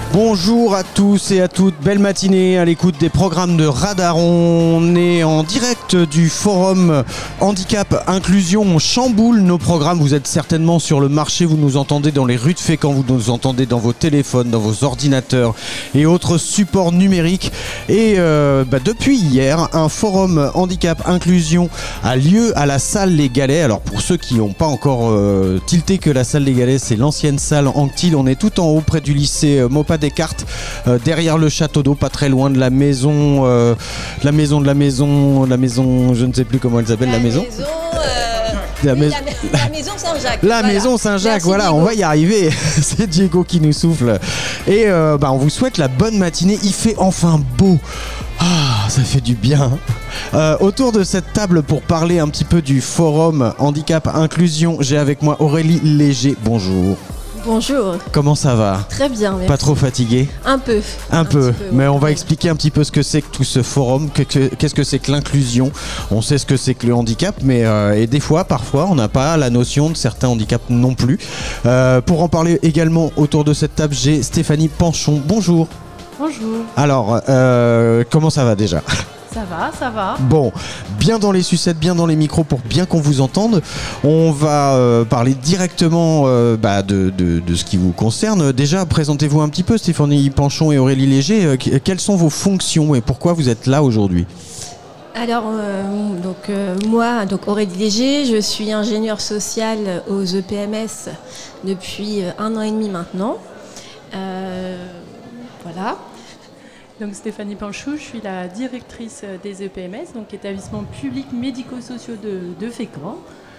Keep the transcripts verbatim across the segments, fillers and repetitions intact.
Bonjour à tous et à toutes, belle matinée à l'écoute des programmes de Radar. On est en direct du forum Handicap Inclusion. On chamboule nos programmes, vous êtes certainement sur le marché, vous nous entendez dans les rues de Fécamp, vous nous entendez dans vos téléphones, dans vos ordinateurs et autres supports numériques. Et euh, bah depuis hier, un forum Handicap Inclusion a lieu à la salle Les Galets. Alors pour ceux qui n'ont pas encore euh, tilté que la salle Les Galets, c'est l'ancienne salle Anctil. On est tout en haut près du lycée Maupas Descartes, euh, derrière le château d'eau, pas très loin de la maison, euh, la maison de la maison, la maison, je ne sais plus comment elle s'appelle, la, la maison. maison euh, la, oui, mais... la, la maison Saint-Jacques. La voilà. maison Saint-Jacques, Merci, voilà, Diego. on va y arriver. C'est Diego qui nous souffle. Et euh, bah, on vous souhaite la bonne matinée. Il fait enfin beau. Ah, ça fait du bien. Euh, autour de cette table pour parler un petit peu du forum Handicap Inclusion, j'ai avec moi Aurélie Léger. Bonjour. Bonjour. Comment ça va ? Très bien, merci. Pas trop fatigué ? Un peu. Un, un peu, peu, mais ouais. on va expliquer un petit peu ce que c'est que tout ce forum, que, que, qu'est-ce que c'est que l'inclusion. On sait ce que c'est que le handicap, mais euh, et des fois, parfois, on n'a pas la notion de certains handicaps non plus. Euh, pour en parler également autour de cette table, j'ai Stéphanie Panchon. Bonjour. Bonjour. Alors, euh, comment ça va déjà ? Ça va, ça va. Bon, bien dans les sucettes, bien dans les micros pour bien qu'on vous entende. On va euh, parler directement euh, bah, de, de, de ce qui vous concerne. Déjà, présentez-vous un petit peu, Stéphanie Panchon et Aurélie Léger. Euh, quelles sont vos fonctions et pourquoi vous êtes là aujourd'hui ? Alors, euh, donc, euh, moi, donc Aurélie Léger, je suis ingénieure sociale aux E P M S depuis un an et demi maintenant. Euh, voilà. Donc Stéphanie Panchou, je suis la directrice des E P M S, donc établissements publics médico-sociaux de, de Fécamp.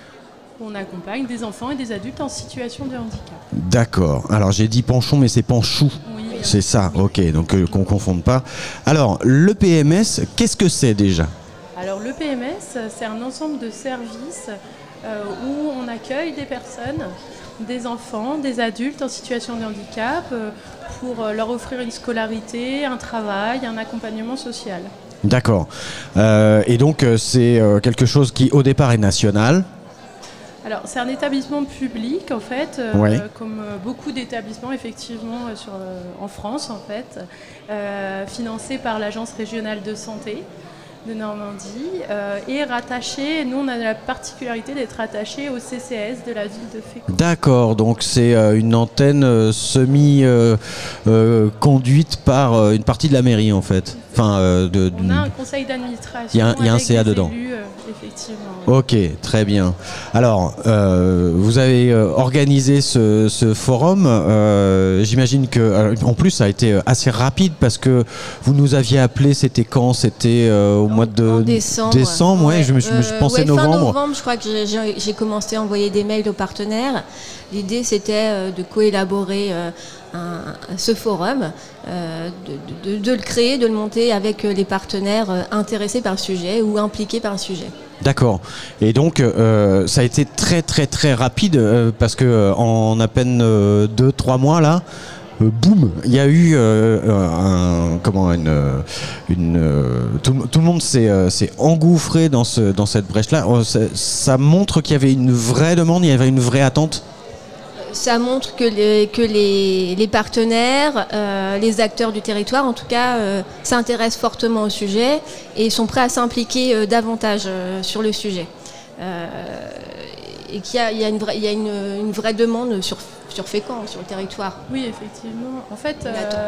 On accompagne des enfants et des adultes en situation de handicap. D'accord. Alors j'ai dit Panchon, mais c'est Panchou. Oui. C'est ça, Oui. ok, donc euh, qu'on ne confonde pas. Alors, l'E P M S, qu'est-ce que c'est déjà ? Alors l'E P M S, c'est un ensemble de services euh, où on accueille des personnes, des enfants, des adultes en situation de handicap euh, pour leur offrir une scolarité, un travail, un accompagnement social. D'accord. Euh, et donc, euh, c'est euh, quelque chose qui, au départ, est national. Alors, c'est un établissement public, en fait, euh, Ouais. comme euh, beaucoup d'établissements, effectivement, euh, sur, euh, en France, en fait, euh, financé par l'Agence régionale de santé de Normandie euh, et rattaché, nous on a la particularité d'être rattaché au C C S de la ville de Fécamp. D'accord, donc c'est euh, une antenne euh, semi-conduite euh, euh, par euh, une partie de la mairie en fait. Enfin, euh, de, de... On a un conseil d'administration. Il y a un, il y a un avec C A des dedans. élus, euh, effectivement. Ok, très bien. Alors, euh, vous avez euh, organisé ce, ce forum. Euh, j'imagine que, euh, en plus, ça a été assez rapide parce que vous nous aviez appelé. C'était quand ? C'était euh, au En, mois de en décembre. décembre, ouais. Je me, je me Euh, pensais ouais, novembre. Fin novembre, je crois que j'ai, j'ai, j'ai commencé à envoyer des mails aux partenaires. L'idée, c'était euh, de coélaborer euh, un, ce forum, euh, de, de, de le créer, de le monter avec les partenaires euh, intéressés par le sujet ou impliqués par le sujet. D'accord. Et donc, euh, ça a été très très très rapide euh, parce que euh, en à peine euh, deux trois mois là, euh, boum, il y a eu euh, un comment une une euh, tout, tout le monde s'est euh, s'est engouffré dans ce dans cette brèche là. Ça, ça montre qu'il y avait une vraie demande, il y avait une vraie attente. Ça montre que les, que les, les partenaires, euh, les acteurs du territoire, en tout cas, euh, s'intéressent fortement au sujet et sont prêts à s'impliquer euh, davantage euh, sur le sujet. Euh, et qu'il y a, il y a, une, vraie, il y a une, une vraie demande sur, sur Fécamp, sur le territoire. Oui, effectivement. En fait, euh,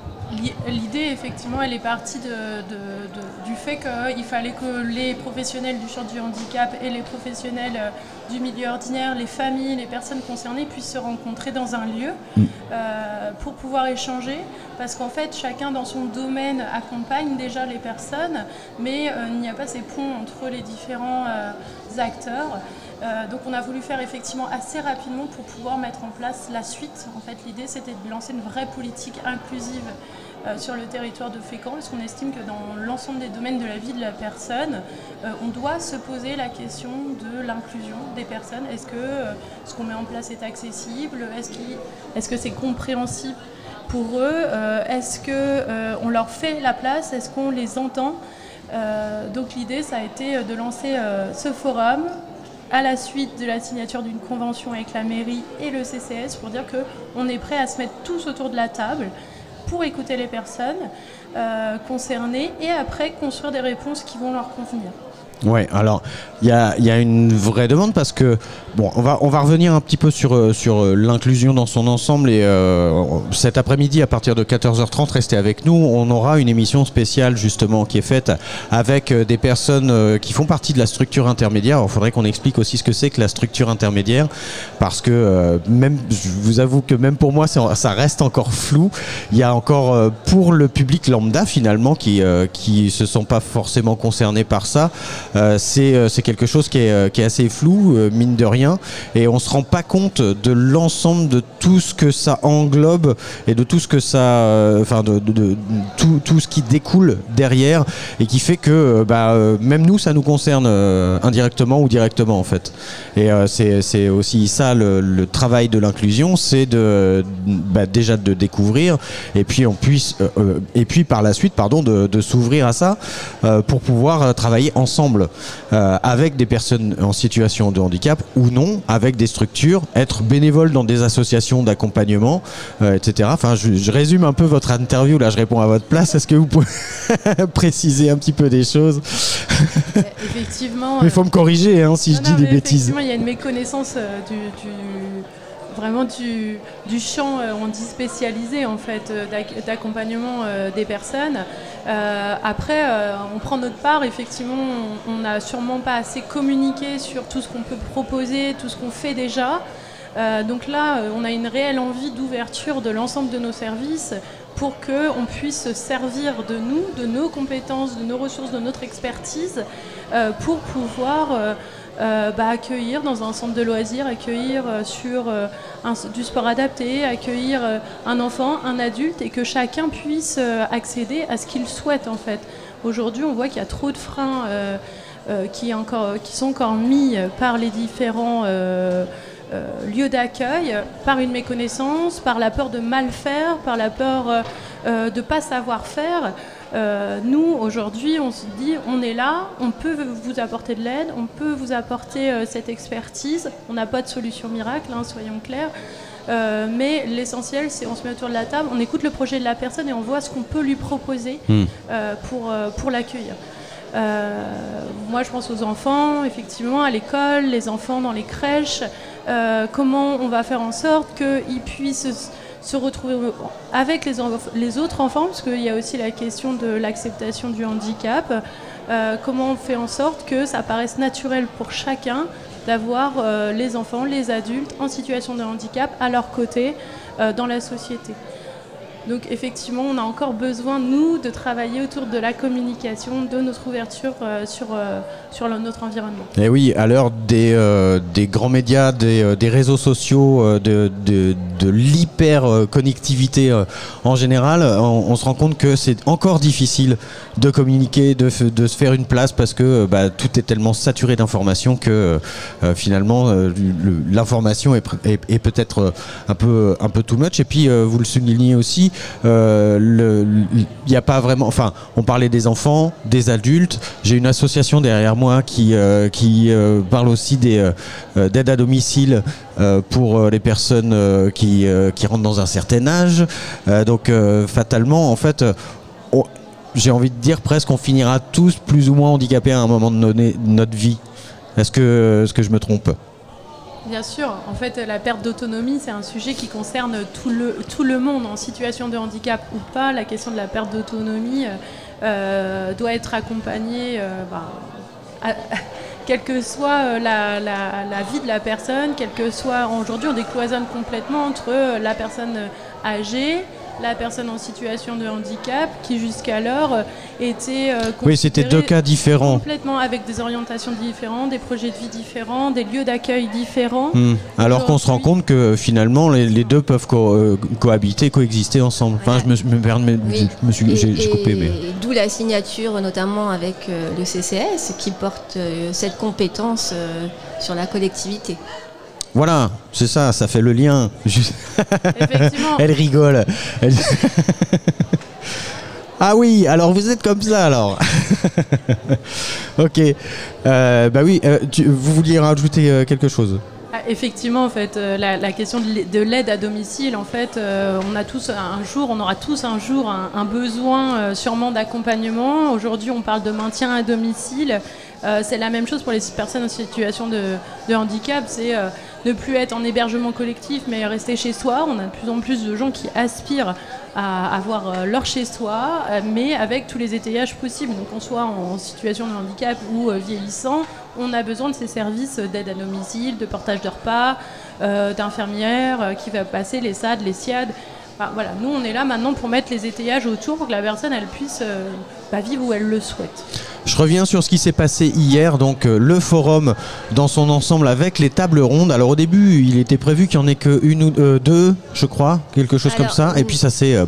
l'idée, effectivement, elle est partie de, de, de, du fait qu'il fallait que les professionnels du champ du handicap et les professionnels euh, du milieu ordinaire, les familles, les personnes concernées puissent se rencontrer dans un lieu euh, pour pouvoir échanger. Parce qu'en fait, chacun dans son domaine accompagne déjà les personnes, mais euh, il n'y a pas ces ponts entre les différents euh, acteurs. Euh, donc on a voulu faire effectivement assez rapidement pour pouvoir mettre en place la suite. En fait, l'idée c'était de lancer une vraie politique inclusive euh, sur le territoire de Fécamp, parce qu'on estime que dans l'ensemble des domaines de la vie de la personne, euh, on doit se poser la question de l'inclusion des personnes. Est-ce que euh, ce qu'on met en place est accessible ? Est-ce qu'il, est-ce que c'est compréhensible pour eux ? euh, Est-ce qu'on euh, leur fait la place ? Est-ce qu'on les entend ? euh, Donc l'idée ça a été de lancer euh, ce forum à la suite de la signature d'une convention avec la mairie et le C C S pour dire qu'on est prêt à se mettre tous autour de la table pour écouter les personnes euh, concernées et après construire des réponses qui vont leur convenir. Ouais, alors il y a, y a une vraie demande parce que bon, on va on va revenir un petit peu sur sur l'inclusion dans son ensemble et euh, cet après-midi à partir de quatorze heures trente, restez avec nous, on aura une émission spéciale justement qui est faite avec des personnes qui font partie de la structure intermédiaire. Il faudrait qu'on explique aussi ce que c'est que la structure intermédiaire parce que euh, même je vous avoue que même pour moi ça, ça reste encore flou. Il y a encore euh, pour le public lambda finalement qui euh, qui se sont pas forcément concernés par ça. Euh, c'est, euh, c'est quelque chose qui est, euh, qui est assez flou, euh, mine de rien, et on ne se rend pas compte de l'ensemble de tout ce que ça englobe et de tout ce que ça, euh, enfin de, de, de tout, tout ce qui découle derrière et qui fait que euh, bah, euh, même nous ça nous concerne euh, indirectement ou directement en fait. Et euh, c'est, c'est aussi ça le, le travail de l'inclusion, c'est de bah, déjà de découvrir et puis on puisse euh, euh, et puis par la suite pardon de, de s'ouvrir à ça euh, pour pouvoir euh, travailler ensemble. Euh, avec des personnes en situation de handicap ou non, avec des structures, être bénévole dans des associations d'accompagnement, euh, et cetera. Enfin, je, je résume un peu votre interview, là je réponds à votre place. Est-ce que vous pouvez préciser un petit peu des choses? Effectivement. Il faut me corriger hein, si non, je dis non, des bêtises. Effectivement, il y a une méconnaissance euh, du... du... vraiment du, du champ, euh, on dit spécialisé en fait, euh, d'accompagnement euh, des personnes. Euh, après, euh, on prend notre part, effectivement, on n'a sûrement pas assez communiqué sur tout ce qu'on peut proposer, tout ce qu'on fait déjà. Euh, donc là, on a une réelle envie d'ouverture de l'ensemble de nos services pour qu'on puisse se servir de nous, de nos compétences, de nos ressources, de notre expertise, euh, pour pouvoir... Euh, Euh, bah, accueillir dans un centre de loisirs, accueillir euh, sur euh, un, du sport adapté, accueillir euh, un enfant, un adulte et que chacun puisse euh, accéder à ce qu'il souhaite en fait. Aujourd'hui, on voit qu'il y a trop de freins euh, euh, qui, encore, qui sont encore mis par les différents euh, euh, lieux d'accueil, par une méconnaissance, par la peur de mal faire, par la peur euh, de ne pas savoir faire. Euh, nous, aujourd'hui, on se dit, on est là, on peut vous apporter de l'aide, on peut vous apporter euh, cette expertise. On n'a pas de solution miracle, hein, soyons clairs. Euh, mais l'essentiel, c'est on se met autour de la table, on écoute le projet de la personne et on voit ce qu'on peut lui proposer mmh. euh, pour, euh, pour l'accueillir. Euh, moi, je pense aux enfants, effectivement, à l'école, les enfants dans les crèches. Euh, comment on va faire en sorte qu'ils puissent se retrouver avec les, enf- les autres enfants, parce qu'il y a aussi la question de l'acceptation du handicap. Euh, comment on fait en sorte que ça paraisse naturel pour chacun d'avoir euh, les enfants, les adultes en situation de handicap à leur côté euh, dans la société. Donc effectivement, on a encore besoin, nous, de travailler autour de la communication, de notre ouverture euh, sur, euh, sur le, notre environnement. Et oui, à l'heure des, euh, des grands médias, des, euh, des réseaux sociaux, euh, de, de, de l'hyper-connectivité euh, en général, on, on se rend compte que c'est encore difficile de communiquer, de, de se faire une place parce que bah, tout est tellement saturé d'informations que euh, finalement euh, le, l'information est, est, est peut-être un peu, un peu too much. Et puis euh, vous le soulignez aussi, Euh, il n'y a pas vraiment, enfin on parlait des enfants, des adultes. J'ai une association derrière moi qui, euh, qui euh, parle aussi des, euh, d'aide à domicile euh, pour les personnes euh, qui, euh, qui rentrent dans un certain âge, euh, donc euh, fatalement en fait on, j'ai envie de dire presque on finira tous plus ou moins handicapés à un moment donné de notre vie. Est-ce que, est-ce que je me trompe ? Bien sûr, en fait la perte d'autonomie c'est un sujet qui concerne tout le, tout le monde en situation de handicap ou pas. La question de la perte d'autonomie euh, doit être accompagnée euh, bah, à, quelle que soit la, la, la vie de la personne, quelle que soit, aujourd'hui on décloisonne complètement entre la personne âgée, la personne en situation de handicap qui jusqu'alors était euh, oui, c'était deux cas différents. Complètement avec des orientations différentes, des projets de vie différents, des lieux d'accueil différents. Mmh. Alors qu'on se rend compte que finalement les, les deux peuvent co- euh, cohabiter, coexister ensemble. Enfin, ouais. je me, me permets, oui. je me suis, et, j'ai, j'ai coupé, mais d'où la signature notamment avec euh, le C C S qui porte euh, cette compétence euh, sur la collectivité. Voilà, c'est ça, ça fait le lien. Effectivement. Elle rigole. Elle... ah oui, alors vous êtes comme ça alors. Ok. Euh, bah oui, euh, tu, vous vouliez rajouter euh, quelque chose ? Ah, effectivement, en fait, euh, la, la question de l'aide à domicile, en fait, euh, on a tous un jour, on aura tous un jour un, un besoin euh, sûrement d'accompagnement. Aujourd'hui, on parle de maintien à domicile. Euh, c'est la même chose pour les personnes en situation de, de handicap. C'est euh, ne plus être en hébergement collectif, mais rester chez soi. On a de plus en plus de gens qui aspirent à avoir euh, leur chez-soi, euh, mais avec tous les étayages possibles. Donc, qu'on soit en situation de handicap ou euh, vieillissant, on a besoin de ces services d'aide à domicile, de portage de repas, euh, d'infirmières euh, qui va passer les S A D, les S I A D. Enfin, voilà, nous, on est là maintenant pour mettre les étayages autour pour que la personne elle puisse euh, bah, vivre où elle le souhaite. Je reviens sur ce qui s'est passé hier, donc euh, le forum dans son ensemble avec les tables rondes. Alors au début, il était prévu qu'il n'y en ait que une ou euh, deux, je crois, quelque chose Alors, comme ça. Oui. Et puis ça s'est... Euh,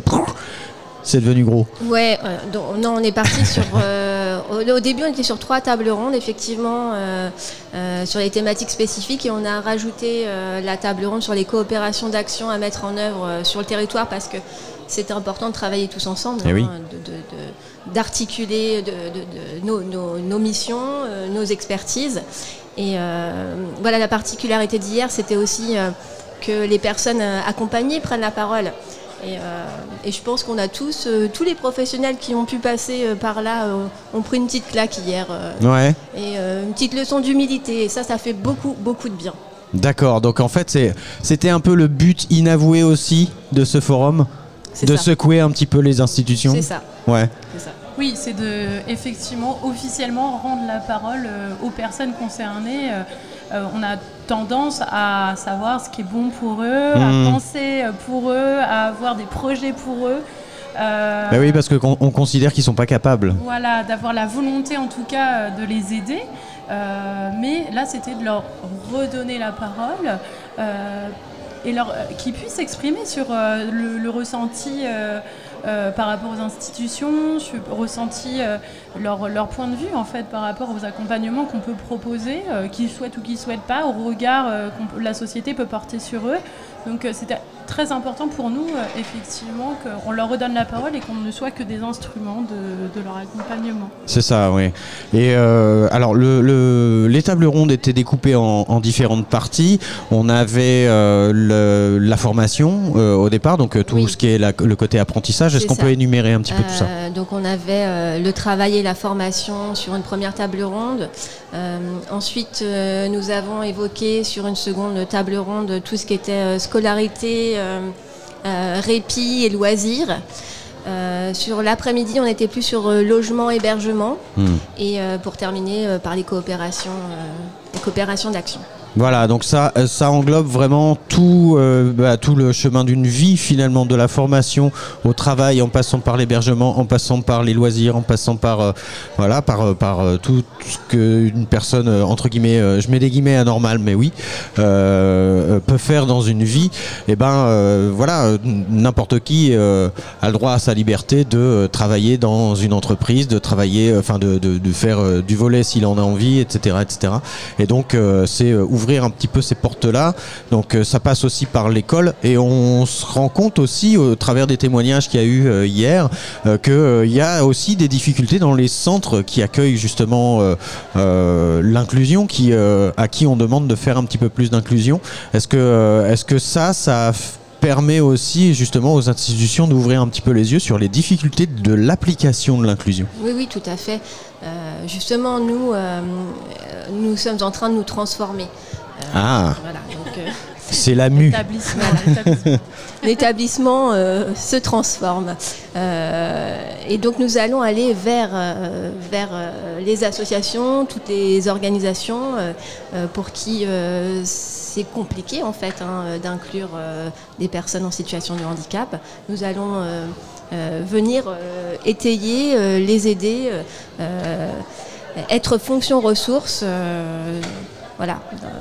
c'est devenu gros. Ouais, euh, donc, non, on est parti sur... Euh, au, au début, on était sur trois tables rondes, effectivement, euh, euh, sur les thématiques spécifiques. Et on a rajouté euh, la table ronde sur les coopérations d'action à mettre en œuvre euh, sur le territoire parce que c'était important de travailler tous ensemble, hein, oui. de, de, de, d'articuler de, de, de nos, nos, nos missions, euh, nos expertises. Et euh, voilà, la particularité d'hier, c'était aussi euh, que les personnes accompagnées prennent la parole. Et, euh, et je pense qu'on a tous, euh, tous les professionnels qui ont pu passer euh, par là euh, ont pris une petite claque hier. Euh, ouais. Et euh, une petite leçon d'humilité. Et ça, ça fait beaucoup, beaucoup de bien. D'accord. Donc en fait, c'est, c'était un peu le but inavoué aussi de ce forum, c'est de ça. Secouer un petit peu les institutions. C'est ça. Ouais. C'est ça. Oui, c'est de effectivement officiellement rendre la parole euh, aux personnes concernées. Euh, euh, on a tendance à savoir ce qui est bon pour eux, mmh. à penser pour eux, à avoir des projets pour eux. Euh, bah oui, parce qu'on on considère qu'ils ne sont pas capables. Voilà, d'avoir la volonté en tout cas de les aider. Euh, mais là, c'était de leur redonner la parole euh, et leur, euh, qu'ils puissent s'exprimer sur euh, le, le ressenti euh, euh, par rapport aux institutions, sur le ressenti, euh, leur, leur point de vue en fait par rapport aux accompagnements qu'on peut proposer, euh, qu'ils souhaitent ou qu'ils ne souhaitent pas, au regard euh, que la société peut porter sur eux. Donc euh, c'était très important pour nous, euh, effectivement, qu'on leur redonne la parole et qu'on ne soit que des instruments de, de leur accompagnement. C'est ça, oui. Et euh, alors, le, le, les tables rondes étaient découpées en, en différentes parties. On avait euh, le, la formation euh, au départ, donc tout oui. ce qui est la, le côté apprentissage. Est-ce c'est qu'on ça. peut énumérer un petit peu euh, tout ça ? Donc on avait euh, le travail et la formation sur une première table ronde. Euh, ensuite, euh, nous avons évoqué sur une seconde table ronde tout ce qui était euh, scolarité, euh, euh, répit et loisirs. Euh, sur l'après-midi, on était plus sur euh, logement, hébergement. Mmh. Et euh, pour terminer euh, par les coopérations, euh, les coopérations d'action. Voilà, donc ça, ça englobe vraiment tout, euh, bah, tout le chemin d'une vie finalement, de la formation au travail, en passant par l'hébergement, en passant par les loisirs, en passant par euh, voilà, par par euh, tout ce qu'une personne euh, entre guillemets, euh, je mets des guillemets anormales, mais oui, euh, peut faire dans une vie. Et ben euh, voilà, n'importe qui euh, a le droit à sa liberté de euh, travailler dans une entreprise, de travailler, enfin de, de de faire euh, du volet s'il en a envie, et cetera, et cetera. Et donc euh, c'est euh, ouvrir un petit peu ces portes-là. Donc euh, ça passe aussi par l'école et on se rend compte aussi au travers des témoignages qu'il y a eu euh, hier euh, qu'il euh, y a aussi des difficultés dans les centres qui accueillent justement euh, euh, l'inclusion, qui, euh, à qui on demande de faire un petit peu plus d'inclusion. Est-ce que, euh, est-ce que ça, ça permet aussi justement aux institutions d'ouvrir un petit peu les yeux sur les difficultés de l'application de l'inclusion ? Oui, oui, tout à fait. Euh, justement, nous, euh, nous sommes en train de nous transformer. Euh, ah voilà, donc, euh, c'est la mue. L'établissement, l'établissement. L'établissement euh, se transforme. Euh, et donc nous allons aller vers, euh, vers euh, les associations, toutes les organisations euh, euh, pour qui euh, c'est compliqué en fait hein, d'inclure euh, des personnes en situation de handicap. Nous allons euh, euh, venir euh, étayer, euh, les aider, euh, être fonction ressources. Euh, voilà.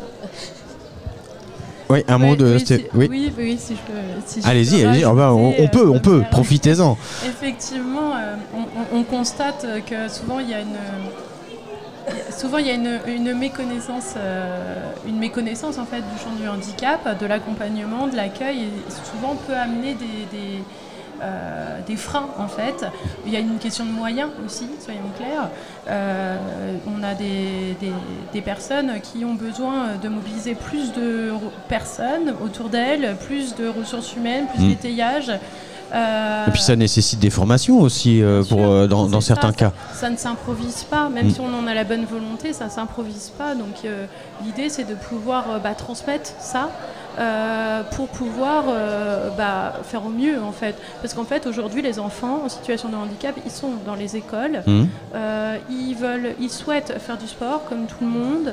Oui, un ouais, mot de... Oui, si, oui. oui, oui, si je peux... Si allez-y, je peux allez-y. Oh ben, on, on peut, on peut, profitez-en. Effectivement, euh, on, on constate que souvent il y a une... Souvent, il y a une, une méconnaissance, euh, une méconnaissance en fait du champ du handicap, de l'accompagnement, de l'accueil, et souvent peut amener des, des, euh, des freins en fait. Il y a une question de moyens aussi, soyons clairs. Euh, on a des, des, des personnes qui ont besoin de mobiliser plus de personnes autour d'elles, plus de ressources humaines, plus mmh. d'étayage. Euh, et puis ça nécessite des formations aussi euh, pour, euh, dans, dans certains ça, cas. Ça, ça ne s'improvise pas, même mmh. si on en a la bonne volonté, ça ne s'improvise pas. Donc euh, l'idée c'est de pouvoir euh, bah, transmettre ça euh, pour pouvoir euh, bah, faire au mieux en fait. Parce qu'en fait aujourd'hui les enfants en situation de handicap, ils sont dans les écoles, mmh. euh, ils, veulent, ils souhaitent faire du sport comme tout le monde.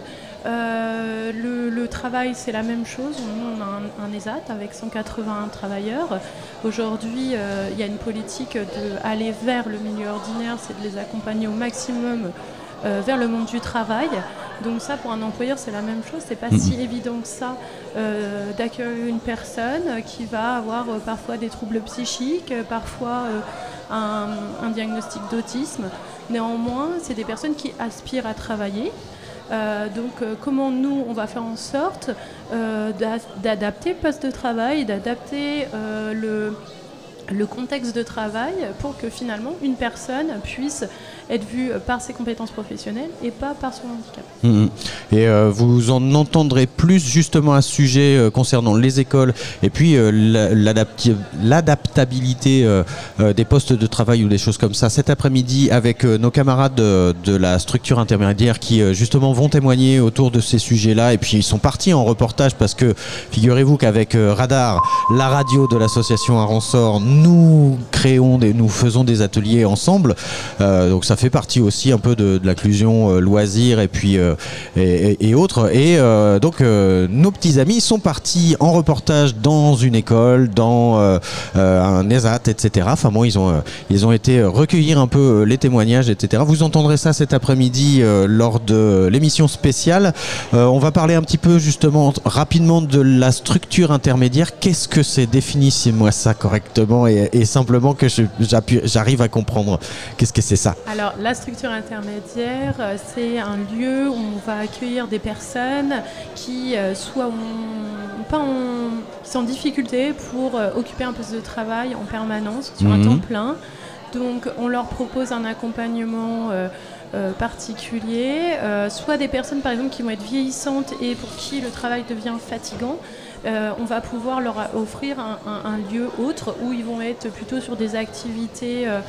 Euh, le, le travail, c'est la même chose. Nous, on a un, un E S A T avec cent quatre-vingts travailleurs. Aujourd'hui, euh, il y a une politique d'aller vers le milieu ordinaire, c'est de les accompagner au maximum euh, vers le monde du travail. Donc ça, pour un employeur, c'est la même chose. C'est pas mmh. si évident que ça euh, d'accueillir une personne qui va avoir euh, parfois des troubles psychiques, euh, parfois euh, un, un diagnostic d'autisme. Néanmoins, c'est des personnes qui aspirent à travailler. Euh, donc euh, comment nous on va faire en sorte euh, d'a- d'adapter le poste de travail, d'adapter euh, le, le contexte de travail pour que finalement une personne puisse être vue par ses compétences professionnelles et pas par son handicap. Mmh. Et euh, vous en entendrez plus justement à ce sujet euh, concernant les écoles et puis euh, l'adapti- l'adaptabilité euh, euh, des postes de travail ou des choses comme ça cet après-midi avec euh, nos camarades de, de la structure intermédiaire qui euh, justement vont témoigner autour de ces sujets-là. Et puis ils sont partis en reportage parce que figurez-vous qu'avec euh, Radar, la radio de l'association Aransor, nous créons des, nous faisons des ateliers ensemble. Euh, donc ça fait partie aussi un peu de, de l'inclusion euh, loisir et puis euh, et, et, et autres. Et euh, donc euh, nos petits amis sont partis en reportage dans une école, dans euh, euh, un E S A T, et cetera. Enfin bon, ils ont euh, ils ont été recueillir un peu les témoignages, et cetera. Vous entendrez ça cet après-midi euh, lors de l'émission spéciale. Euh, on va parler un petit peu justement rapidement de la structure intermédiaire. Qu'est-ce que c'est? Définissez-moi ça correctement et, et simplement que je, j'arrive à comprendre. Qu'est-ce que c'est ça? Alors, la structure intermédiaire, c'est un lieu où on va accueillir des personnes qui euh, soit ont, pas en, qui sont en difficulté pour euh, occuper un poste de travail en permanence sur mmh. un temps plein. Donc, on leur propose un accompagnement euh, euh, particulier, euh, soit des personnes par exemple qui vont être vieillissantes et pour qui le travail devient fatigant. Euh, on va pouvoir leur offrir un, un, un lieu autre où ils vont être plutôt sur des activités euh,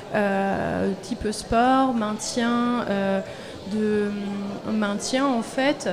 euh, type sport, maintien, euh, de, maintien en fait,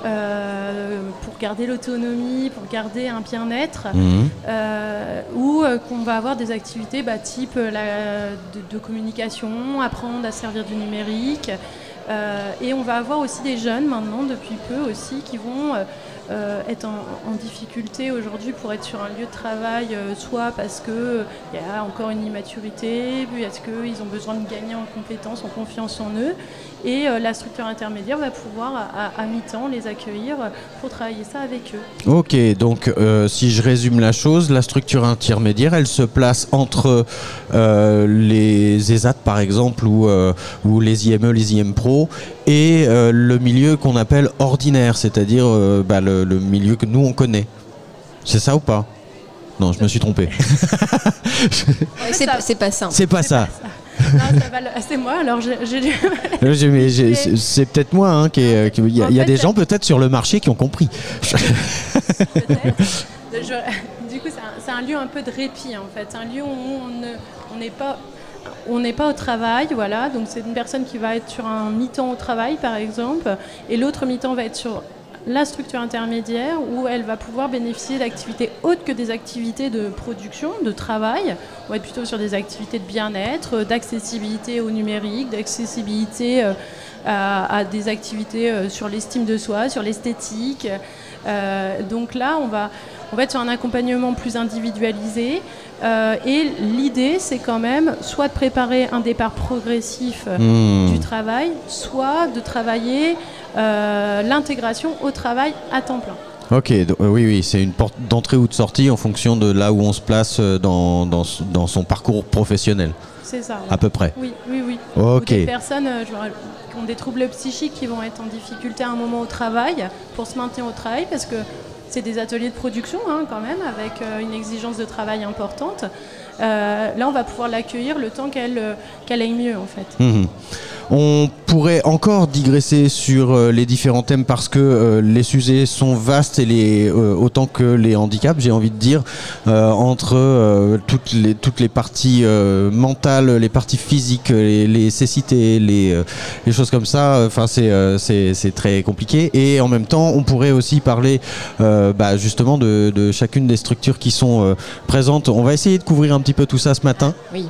euh, pour garder l'autonomie, pour garder un bien-être, mmh. euh, ou euh, qu'on va avoir des activités bah, type la, de, de communication, apprendre à servir du numérique. Euh, et on va avoir aussi des jeunes maintenant, depuis peu aussi, qui vont euh, euh, être en, en difficulté aujourd'hui pour être sur un lieu de travail, euh, soit parce qu'il euh, y a encore une immaturité, puis est-ce qu'ils ont besoin de gagner en compétences, en confiance en eux. Et euh, la structure intermédiaire va pouvoir à, à mi-temps les accueillir pour travailler ça avec eux. Ok, donc euh, si je résume la chose, la structure intermédiaire, elle se place entre euh, les E S A T par exemple ou, euh, ou les I M E, les I M Pro et euh, le milieu qu'on appelle ordinaire, c'est-à-dire euh, bah, le, le milieu que nous on connaît. C'est ça ou pas? Non, je me suis trompé. c'est, c'est pas ça. C'est pas c'est ça. Pas ça. Non, ça va, c'est moi, alors j'ai, j'ai... j'ai, mais j'ai, c'est, c'est peut-être moi, hein, qui est, qui, il y a, il y a des gens peut-être sur le marché qui ont compris. Peut-être. Je, du coup, c'est un, c'est un lieu un peu de répit, en fait. C'est un lieu où on n'est pas... On n'est pas au travail, voilà, donc c'est une personne qui va être sur un mi-temps au travail, par exemple, et l'autre mi-temps va être sur la structure intermédiaire où elle va pouvoir bénéficier d'activités autres que des activités de production, de travail. On va être plutôt sur des activités de bien-être, d'accessibilité au numérique, d'accessibilité à, à des activités sur l'estime de soi, sur l'esthétique. Euh, donc là, on va, on va être sur un accompagnement plus individualisé. Euh, et l'idée, c'est quand même soit de préparer un départ progressif mmh. du travail, soit de travailler euh, l'intégration au travail à temps plein. Ok, donc, euh, oui, oui, c'est une porte d'entrée ou de sortie en fonction de là où on se place dans, dans, dans son parcours professionnel. C'est ça. Ouais. À peu près. Oui, oui, oui. Ok. Ou des personnes euh, genre, qui ont des troubles psychiques qui vont être en difficulté à un moment au travail pour se maintenir au travail parce que c'est des ateliers de production hein, quand même, avec euh, une exigence de travail importante. Euh, là, on va pouvoir l'accueillir le temps qu'elle, euh, qu'elle aille mieux, en fait. Mmh. On pourrait encore digresser sur euh, les différents thèmes parce que euh, les sujets sont vastes et les, euh, autant que les handicaps, j'ai envie de dire, euh, entre euh, toutes, les, toutes les parties euh, mentales, les parties physiques, les, les cécités, les, euh, les choses comme ça. Enfin, c'est, euh, c'est, c'est très compliqué. Et en même temps, on pourrait aussi parler euh, bah, justement de, de chacune des structures qui sont euh, présentes. On va essayer de couvrir un petit peu tout ça ce matin. Oui.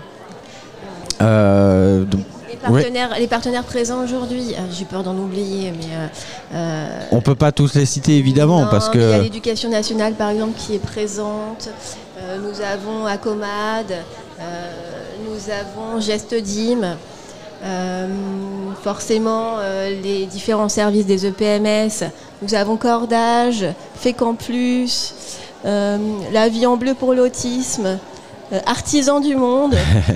Euh, donc, Partenaires, ouais. Les partenaires présents aujourd'hui, euh, j'ai peur d'en oublier, mais euh, euh, on peut pas tous les citer évidemment non, parce que il y a l'éducation nationale par exemple qui est présente. Euh, nous avons Acomad, euh, nous avons Geste D I M. Euh, forcément, euh, les différents services des E P M S. Nous avons Cordage, Fécamp Plus, euh, la Vie en Bleu pour l'autisme. Euh, artisans du monde,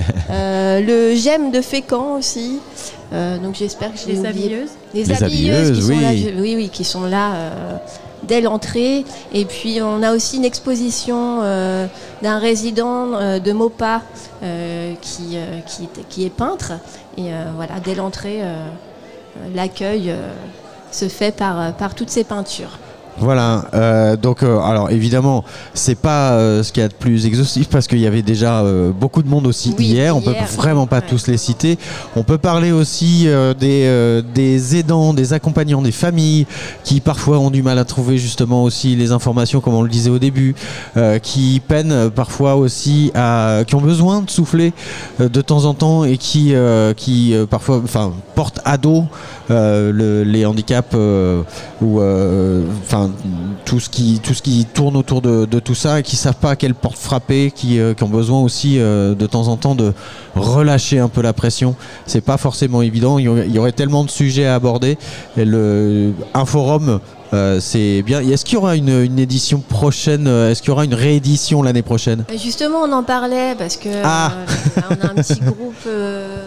euh, le G E M de Fécamp aussi. Euh, donc j'espère que je l'ai les oublié. habilleuses. Les, les habilleuses, habilleuses, qui oui. sont là, oui, oui, qui sont là euh, dès l'entrée. Et puis on a aussi une exposition euh, d'un résident euh, de Mopa euh, qui, euh, qui, qui est peintre. Et euh, voilà, dès l'entrée, euh, l'accueil euh, se fait par, par toutes ces peintures. Voilà, euh, donc euh, alors évidemment c'est pas euh, ce qu'il y a de plus exhaustif parce qu'il y avait déjà euh, beaucoup de monde aussi oui, hier, on hier, peut vraiment pas ouais. tous les citer. On peut parler aussi euh, des, euh, des aidants, des accompagnants, des familles qui parfois ont du mal à trouver justement aussi les informations comme on le disait au début, euh, qui peinent parfois aussi à, qui ont besoin de souffler euh, de temps en temps et qui, euh, qui euh, parfois enfin portent à dos euh, le, les handicaps euh, ou enfin euh, tout ce qui tout ce qui tourne autour de, de tout ça et qui savent pas à quelle porte frapper, qui, euh, qui ont besoin aussi euh, de temps en temps de relâcher un peu la pression. C'est pas forcément évident. Il y aurait, il y aurait tellement de sujets à aborder. Et le un forum, euh, c'est bien. Est-ce qu'il y aura une, une édition prochaine? Est-ce qu'il y aura une réédition l'année prochaine? Justement, on en parlait parce que ah. euh, on a un petit groupe. Euh,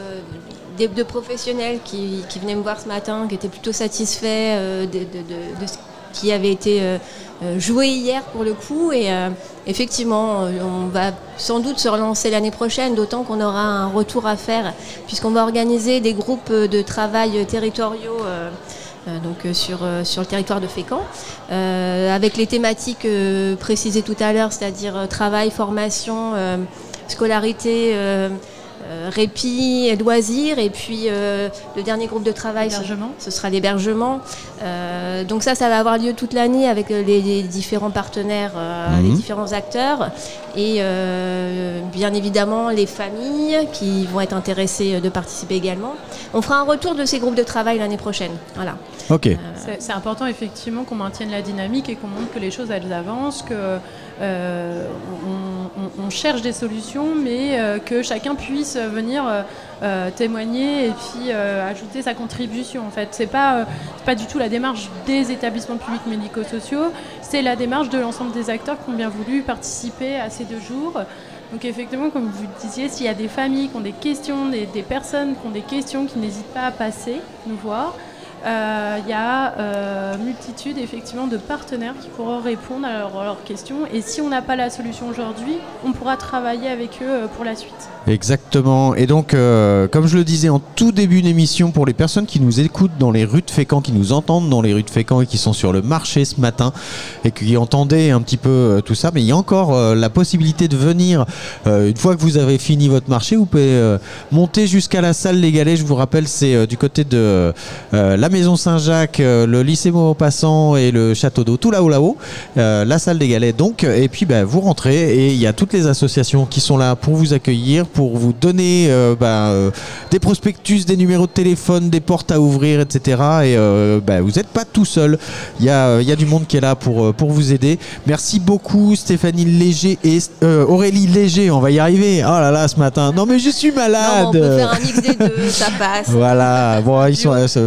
de professionnels qui, qui venaient me voir ce matin, qui étaient plutôt satisfaits euh, de, de, de, de ce qui avait été euh, joué hier pour le coup. Et euh, effectivement, on va sans doute se relancer l'année prochaine, d'autant qu'on aura un retour à faire, puisqu'on va organiser des groupes de travail territoriaux euh, euh, donc, euh, sur, euh, sur le territoire de Fécamp, euh, avec les thématiques euh, précisées tout à l'heure, c'est-à-dire euh, travail, formation, euh, scolarité, euh, Euh, répit, loisirs, et puis euh, le dernier groupe de travail, ce, ce sera l'hébergement. Euh, donc ça, ça va avoir lieu toute l'année avec les, les différents partenaires, euh, mmh. les différents acteurs, et euh, bien évidemment les familles qui vont être intéressées de participer également. On fera un retour de ces groupes de travail l'année prochaine. Voilà. Ok. Euh, c'est, c'est important effectivement qu'on maintienne la dynamique et qu'on montre que les choses elles avancent, que euh, on, on, on cherche des solutions, mais euh, que chacun puisse venir euh, euh, témoigner et puis euh, ajouter sa contribution. En fait, c'est pas euh, c'est pas du tout la démarche des établissements publics médico-sociaux, c'est la démarche de l'ensemble des acteurs qui ont bien voulu participer à ces deux jours. Donc effectivement, comme vous le disiez, s'il y a des familles qui ont des questions, des, des personnes qui ont des questions, qui n'hésitent pas à passer nous voir. Il euh, y a euh, multitude effectivement de partenaires qui pourront répondre à, leur, à leurs questions, et si on n'a pas la solution aujourd'hui, on pourra travailler avec eux pour la suite. Exactement. Et donc, euh, comme je le disais en tout début d'émission, pour les personnes qui nous écoutent dans les rues de Fécamp, qui nous entendent dans les rues de Fécamp et qui sont sur le marché ce matin et qui entendaient un petit peu euh, tout ça, mais il y a encore euh, la possibilité de venir, euh, une fois que vous avez fini votre marché, vous pouvez euh, monter jusqu'à la salle Les Galets. Je vous rappelle, c'est euh, du côté de euh, la Maison Saint-Jacques, euh, le lycée Maupassant et le château d'eau, tout là-haut, là-haut, euh, la salle des Galets. Donc, et puis bah, vous rentrez et il y a toutes les associations qui sont là pour vous accueillir, pour vous donner euh, bah, euh, des prospectus, des numéros de téléphone, des portes à ouvrir, et cetera. Et euh, bah, vous n'êtes pas tout seul. Il y a, il y a du monde qui est là pour, pour vous aider. Merci beaucoup Stéphanie Léger et euh, Aurélie Léger. On va y arriver. Oh là là, ce matin. Non mais je suis malade. Non, on peut faire un mix des deux, ça passe. Voilà. Bon, ils sont, ça, ça va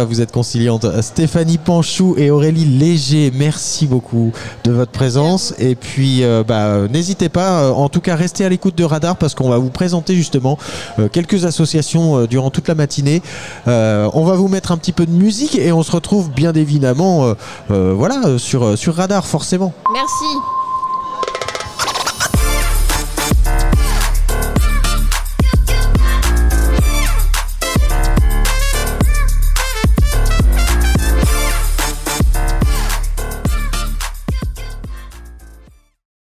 vous êtes conciliantes. Stéphanie Panchou et Aurélie Léger, merci beaucoup de votre présence. Et puis, euh, bah, n'hésitez pas, euh, en tout cas, restez à l'écoute de Radar parce qu'on va vous présenter justement euh, quelques associations euh, durant toute la matinée. Euh, on va vous mettre un petit peu de musique et on se retrouve bien évidemment, euh, euh, voilà, sur, sur Radar forcément. Merci.